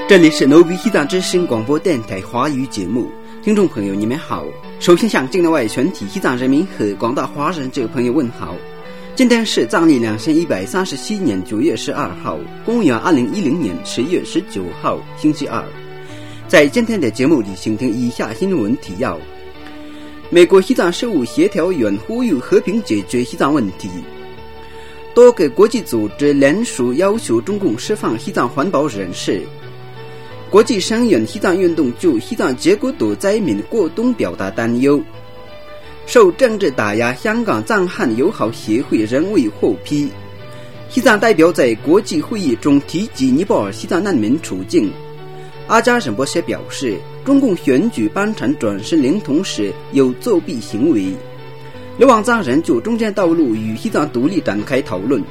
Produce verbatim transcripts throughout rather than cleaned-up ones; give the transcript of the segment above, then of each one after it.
这里是牛逼西藏之声广播电台华语节目，听众朋友你们好。首先向境内外全体西藏人民和广大华人这个朋友问好。今天是藏历两千一百三十七年九月十二号，公元二零一零年十月十九号，星期二。在今天的节目里，请听以下新闻提要：美国西藏事务协调员呼吁和平解决西藏问题；多个国际组织联署要求中共释放西藏环保人士；国际声援西藏运动就西藏结果岛灾民过冬表达担忧；受政治打压香港藏汉友好协会仍未获批；西藏代表在国际会议中提及尼泊尔西藏难民处境；阿扎仁波切表示，中共选举班禅转世灵童时有作弊行为；流亡藏人就中间道路与西藏独立展开讨论。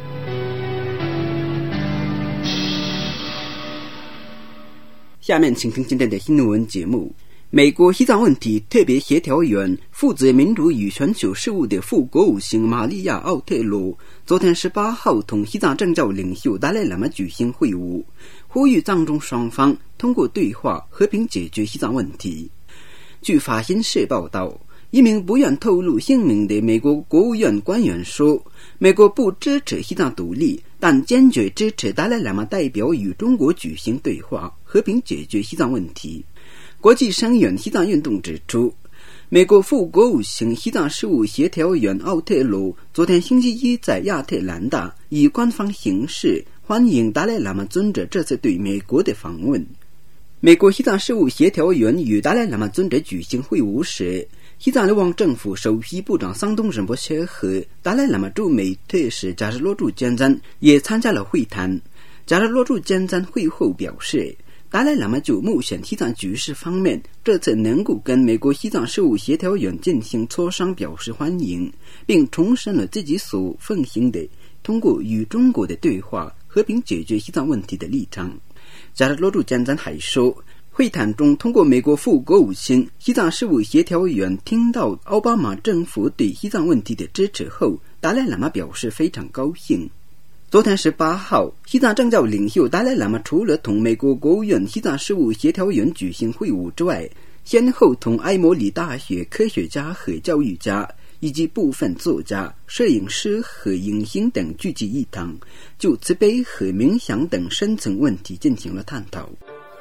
下面请听今天的新闻节目。美国西藏问题特别协调员、负责民主与全球事务的副国务卿玛利亚·奥特罗昨天十八号同西藏政教领袖达赖喇嘛举行会晤，呼吁藏中双方通过对话和平解决西藏问题。据法新社报道，一名不愿透露姓名的美国国务院官员说，美国不支持西藏独立，但坚决支持达赖喇嘛代表与中国举行对话，和平解决西藏问题。国际声援西藏运动指出，美国副国务卿西藏事务协调员奥特罗昨天星期一在亚特兰大以官方形式欢迎达赖喇嘛尊者这次对美国的访问。美国西藏事务协调员与达赖喇嘛尊者举行会晤时，西藏流亡政府首席部长桑东仁波切和达赖喇嘛驻美特使扎日罗柱坚赞也参加了会谈。扎日罗柱坚赞会后表示，达赖喇嘛就目前西藏局势方面，这次能够跟美国西藏事务协调员进行磋商表示欢迎，并重申了自己所奉行的通过与中国的对话和平解决西藏问题的立场。扎日罗柱坚赞还说，会谈中通过美国副国务卿西藏事务协调员听到奥巴马政府对西藏问题的支持后，达赖喇嘛表示非常高兴。昨天十八号，西藏政教领袖达赖喇嘛除了同美国国务院西藏事务协调员举行会晤之外，先后同埃摩里大学科学家和教育家以及部分作家、摄影师和影星等聚集一堂，就慈悲和冥想等深层问题进行了探讨。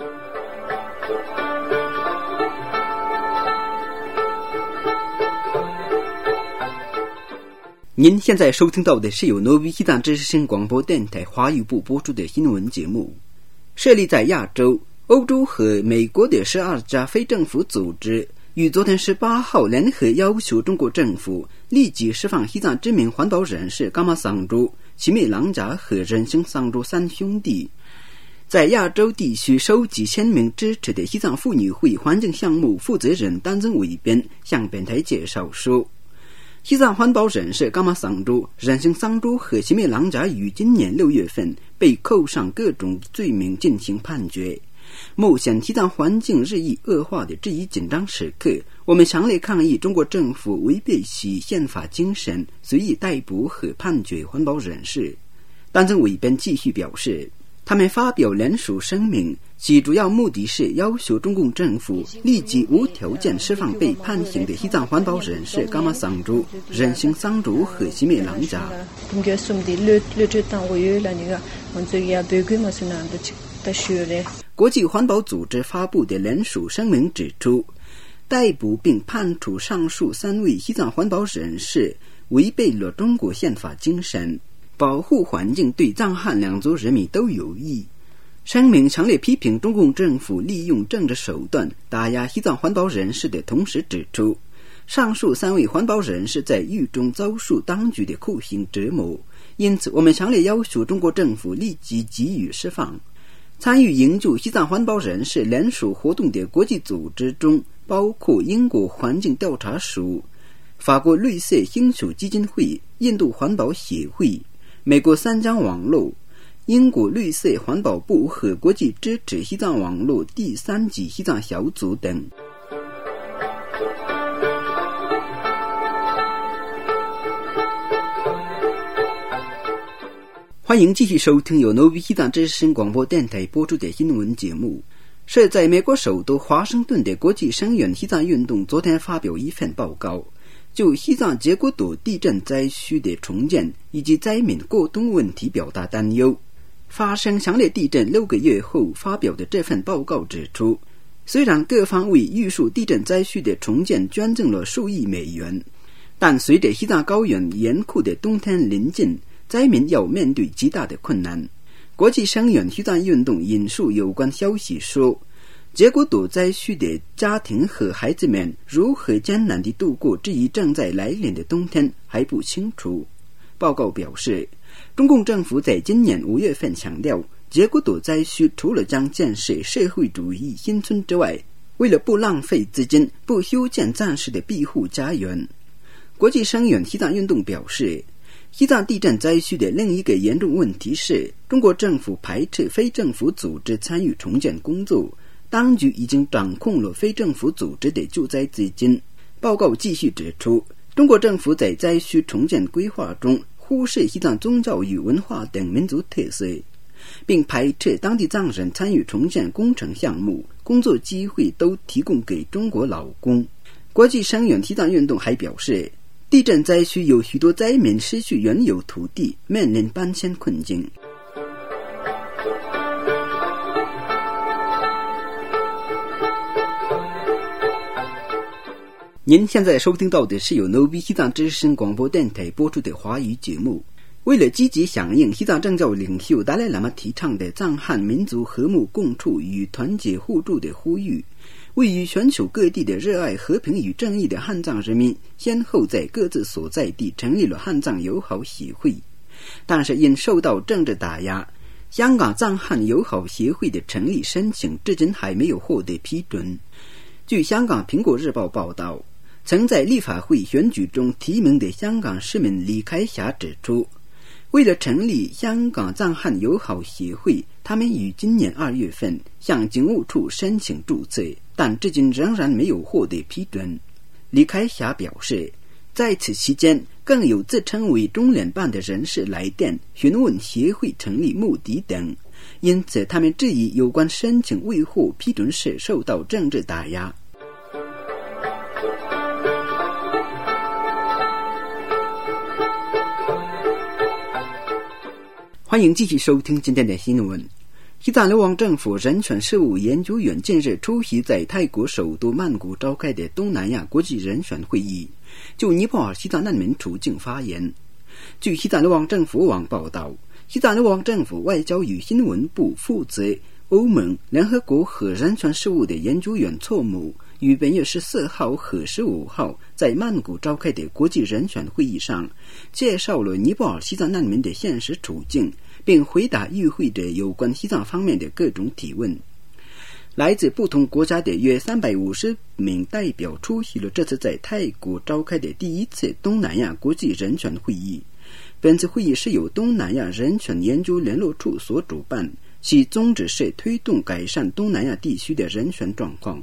您现在收听到的是由诺维西藏知识声广播电台华语部播出的新闻节目。设立在亚洲、欧洲和美国的十二家非政府组织于昨天十八号联合要求中国政府立即释放西藏知名环保人士噶玛桑珠、奇美朗扎和仁兴桑珠三兄弟。在亚洲地区收集签名支持的西藏妇女会环境项目负责人丹增伟边向本台介绍说，西藏环保人士噶玛桑珠、仁兴桑珠和奇美朗扎于今年六月份被扣上各种罪名进行判决。目前西藏环境日益恶化的这一紧张时刻，我们强烈抗议中国政府违背其宪法精神，随意逮捕和判决环保人士。丹增伟边继续表示，他们发表联署声明，其主要目的是要求中共政府立即无条件释放被判刑的西藏环保人士噶玛桑珠、仁兴桑珠和奇美朗扎。国际环保组织发布的联署声明指出，逮捕并判处上述三位西藏环保人士违背了中国宪法精神，保护环境对藏汉两族人民都有益。声明强烈批评中共政府利用政治手段打压西藏环保人士的同时指出，上述三位环保人士在狱中遭受当局的酷刑折磨，因此我们强烈要求中国政府立即给予释放。参与营救西藏环保人士联署活动的国际组织中包括英国环境调查署、法国绿色星球基金会、印度环保协会、美国三江网络、英国绿色环保部和国际支持西藏网络第三级西藏小组等。 欢迎继续收听由诺比西藏之声广播电台播出的新闻节目。是在美国首都华盛顿的国际声援西藏运动昨天发表一份报告，就西藏结果岛地震灾区的重建以及灾民过冬问题表达担忧。发生强烈地震六个月后发表的这份报告指出，虽然各方为玉树地震灾区的重建捐赠了数亿美元，但随着西藏高原严酷的冬天临近，灾民要面对极大的困难。国际声援西藏运动引述有关消息说，结果岛灾区的家庭和孩子们如何艰难地度过这一正在来临的冬天还不清楚。报告表示，中共政府在今年五月份强调，结果岛灾区除了将建设社会主义新村之外，为了不浪费资金，不修建暂时的庇护家园。国际声援西藏运动表示，西藏地震灾区的另一个严重问题是，中国政府排斥非政府组织参与重建工作，当局已经掌控了非政府组织的救灾资金。报告继续指出，中国政府在灾区重建规划中忽视西藏宗教与文化等民族特色，并排斥当地藏人参与重建工程项目，工作机会都提供给中国劳工。国际声援西藏运动还表示，地震灾区有许多灾民失去原有土地，面临搬迁困境。您现在收听到的是由 Novi 西藏之声广播电台播出的华语节目。为了积极响应西藏政教领袖达赖喇嘛提倡的藏汉民族和睦共处与团结互助的呼吁，位于全球各地的热爱和平与正义的汉藏人民先后在各自所在地成立了汉藏友好协会，但是因受到政治打压，香港藏汉友好协会的成立申请至今还没有获得批准。据香港苹果日报报道，曾在立法会选举中提名的香港市民李开霞指出，为了成立香港藏汉友好协会，他们于今年二月份向警务处申请注册，但至今仍然没有获得批准。李开霞表示，在此期间更有自称为中联办的人士来电询问协会成立目的等，因此他们质疑有关申请未获批准时受到政治打压。欢迎继续收听今天的新闻。西藏流亡政府人权事务研究员近日出席在泰国首都曼谷召开的东南亚国际人权会议，就尼泊尔西藏难民处境发言。据西藏流亡政府网报道，西藏流亡政府外交与新闻部负责欧盟、联合国和人权事务的研究员措姆于本月十四号和十五号在曼谷召开的国际人权会议上，介绍了尼泊尔西藏难民的现实处境，并回答与会者有关西藏方面的各种提问。来自不同国家的约三百五十名代表出席了这次在泰国召开的第一次东南亚国际人权会议。本次会议是由东南亚人权研究联络处所主办，其宗旨是推动改善东南亚地区的人权状况。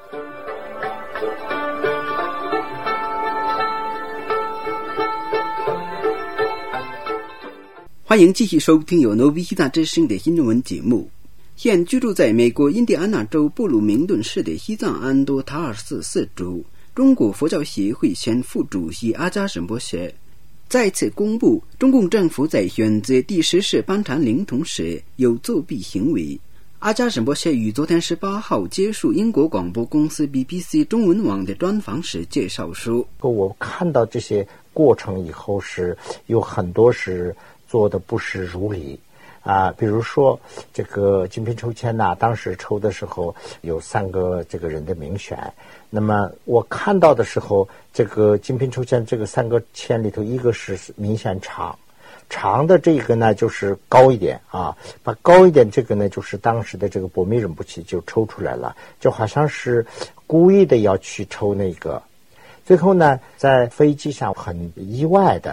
欢迎继续收听由 Novi 西藏之声的新闻节目。现居住在美国印第安纳州布鲁明顿市的西藏安多塔尔寺寺主、中国佛教协会前副主席阿扎仁波切再次公布，中共政府在选择第十世班禅灵童时有作弊行为。阿扎仁波切于昨天十八号接受英国广播公司 B B C 中文网的专访时介绍说， 我看到这些过程以后，是有很多是做的不是如理啊，比如说这个金瓶抽签呐、啊，当时抽的时候有三个这个人的名选，那么我看到的时候，这个金瓶抽签这个三个签里头，一个是明显长，长的这个呢就是高一点啊，把高一点这个呢就是当时的这个波密仁波切就抽出来了，就好像是故意的要去抽那个。最后呢，在飞机上很意外的，这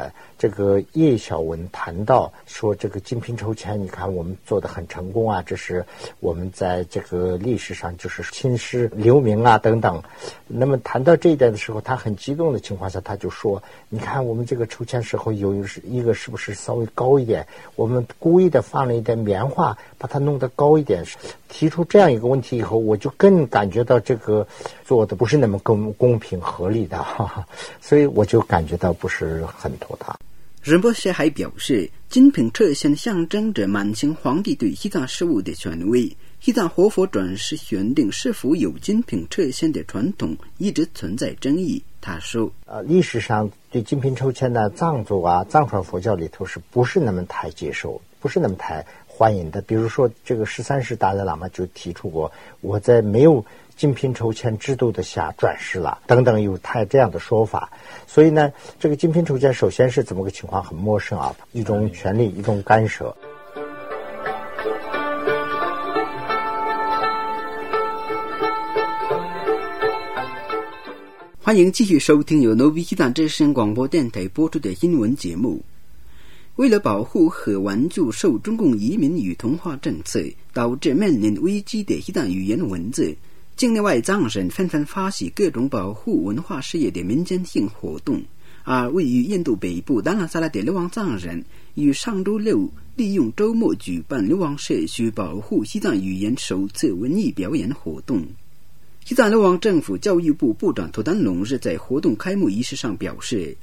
这个叶小文谈到说，这个金瓶抽签，你看我们做得很成功啊，这是我们在这个历史上就是青史留名啊等等。那么谈到这一点的时候，他很激动的情况下，他就说，你看我们这个抽签时候有一个是不是稍微高一点，我们故意的放了一点棉花把它弄得高一点。提出这样一个问题以后，我就更感觉到这个做的不是那么公公平合理的，哈哈，所以我就感觉到不是很妥当。 任博士还表示，金瓶撤签象征着满清皇帝对西藏事务的权威。西藏活佛转世选定是否有金瓶撤签的传统一直存在争议。他说， 呃，历史上对金瓶抽签的藏族啊、藏传佛教里头是不是那么太接受，不是那么太欢迎的？比如说，这个十三世达赖喇嘛就提出过，我在没有金瓶抽签制度的下转世了，等等，有他这样的说法。所以呢，这个金瓶抽签首先是怎么个情况很陌生啊，一种权利，一种干涉。 欢迎继续收听由诺比西藏之声广播电台播出的新闻节目。为了保护和挽救受中共移民与同化政策导致面临危机的西藏语言文字，境内外藏人纷纷发起各种保护文化事业的民间性活动，而位于印度北部达拉萨拉的流亡藏人于上周六利用周末举办流亡社区保护西藏语言首次文艺表演活动。西藏流亡政府教育部部长图丹龙日在活动开幕仪式上表示，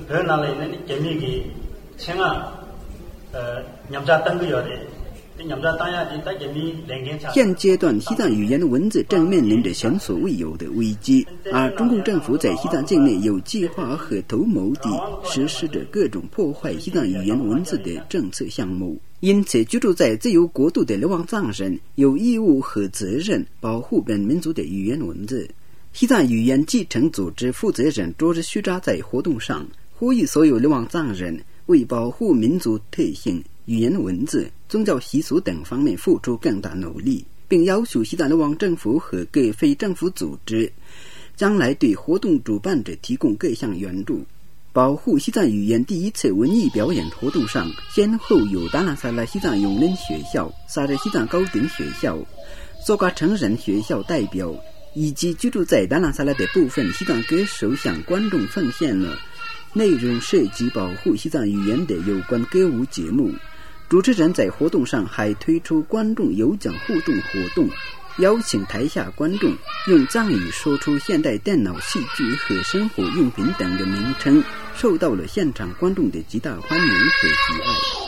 现阶段西藏语言文字正面临着前所未有的危机，而中共政府在西藏境内有计划和图谋地实施着各种破坏西藏语言文字的政策项目。因此，居住在自由国度的流亡藏人有义务和责任保护本民族的语言文字。西藏语言继承组织负责人卓日须扎在活动上呼吁所有流亡藏人为保护民族特性、语言文字、宗教习俗等方面付出更大努力，并要求西藏流亡政府和各非政府组织将来对活动主办者提供各项援助。保护西藏语言第一次文艺表演活动上，先后有达拉萨拉西藏永仁学校、萨热西藏高等学校、苏嘎成人学校代表以及居住在达拉萨拉的部分西藏歌手向观众奉献了内容涉及保护西藏语言的有关歌舞节目。主持人在活动上还推出观众有奖互动活动，邀请台下观众用藏语说出现代电脑器具和生活用品等的名称，受到了现场观众的极大欢迎和喜爱。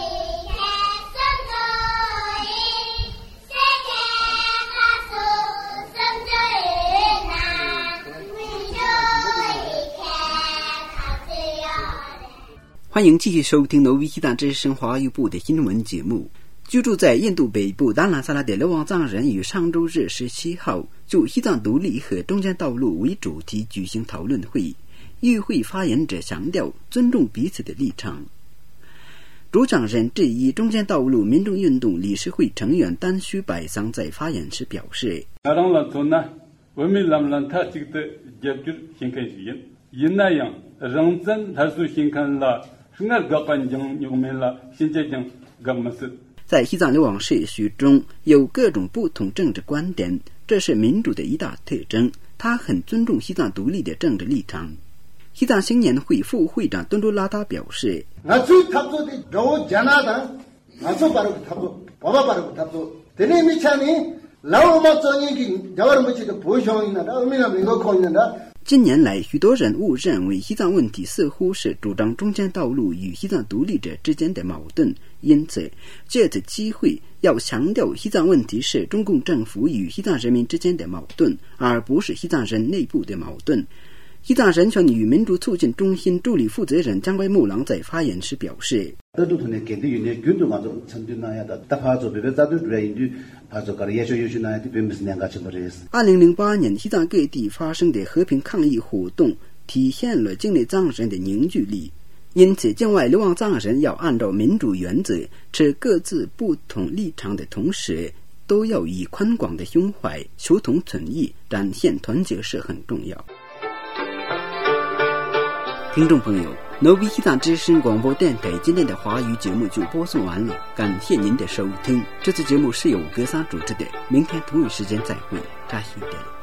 欢迎继续收听挪威西藏之声华语部的新闻节目。居住在印度北部达拉萨拉的流亡藏人于上周日十七号就西藏独立和中间道路为主题举行讨论会。与会发言者强调尊重彼此的立场。主讲人之一中间道路民众运动理事会成员丹须百桑在发言时表示，在西藏流亡社区中有各种不同政治观点，这是民主的一大特征。他很尊重西藏独立的政治立场。西藏青年会副会长敦珠拉达表示，近年来许多人误认为西藏问题似乎是主张中间道路与西藏独立者之间的矛盾，因此借此机会要强调西藏问题是中共政府与西藏人民之间的矛盾，而不是西藏人内部的矛盾。西藏人权与民主促进中心助理负责人江歪木郎在发言时表示，二零零八年西藏各地发生的和平抗议活动体现了境内藏人的凝聚力，因此境外流亡藏人要按照民主原则，持各自不同立场的同时，都要以宽广的胸怀求同存异，展现团结是很重要。听众朋友， 挪威西藏之声广播电台今天的华语节目就播送完了，感谢您的收听。这次节目是由格桑主持的，明天同一时间再会，扎西德。